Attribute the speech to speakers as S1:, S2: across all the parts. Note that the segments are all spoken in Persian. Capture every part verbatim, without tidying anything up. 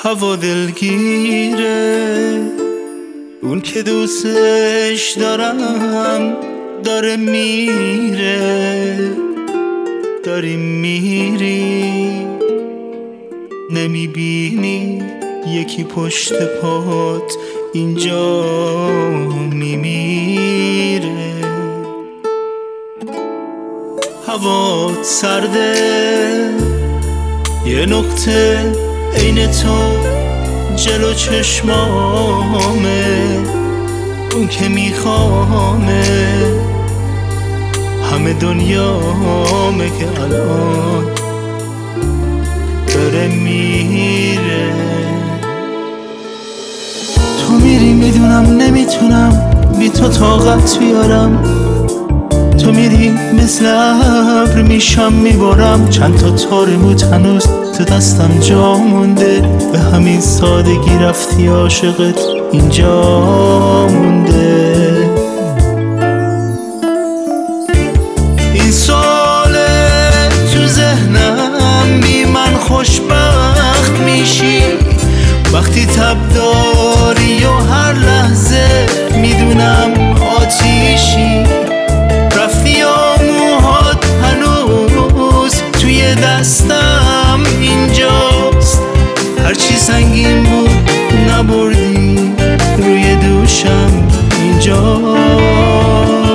S1: هوا دلگیره، اون که دوستش دارم داره میره، داری میری نمیبینی یکی پشت پات اینجا میمیره. هوا سرده، یه نقطه عین تو جلو چشمامه، اون که میخوامه همه دنیامه که الان داره میره. تو میری میدونم نمیتونم بی تو طاقت بیارم، تو میری مثل ابر میشم میبارم، چند تا تار موت هنوز تو دستم جا مونده، به همین سادگی رفتی عاشقت اینجا مونده. این ساله تو ذهنم بی من خوشبخت میشی، وقتی تب داری و هر لحظه میدونم آتیشی، رفتی و موهات هنوز توی دستم اینجاست، هرچی سنگین بود نبردی روی دوشم اینجاست.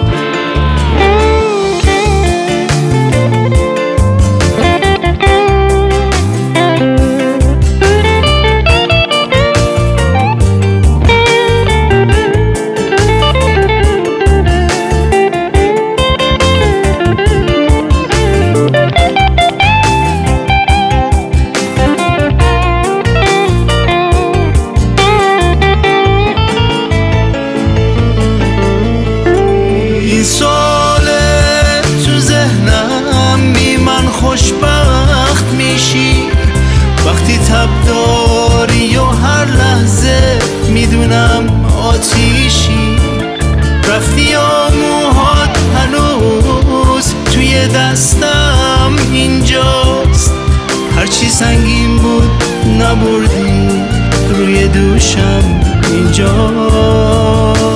S1: این ساله تو ذهنم بی من خوشبخت میشی، وقتی تب داری و هر لحظه میدونم آتیشی، رفتی و موهات هنوز توی دستم اینجاست، هرچی سنگین بود نبردی روی دوشم اینجاست.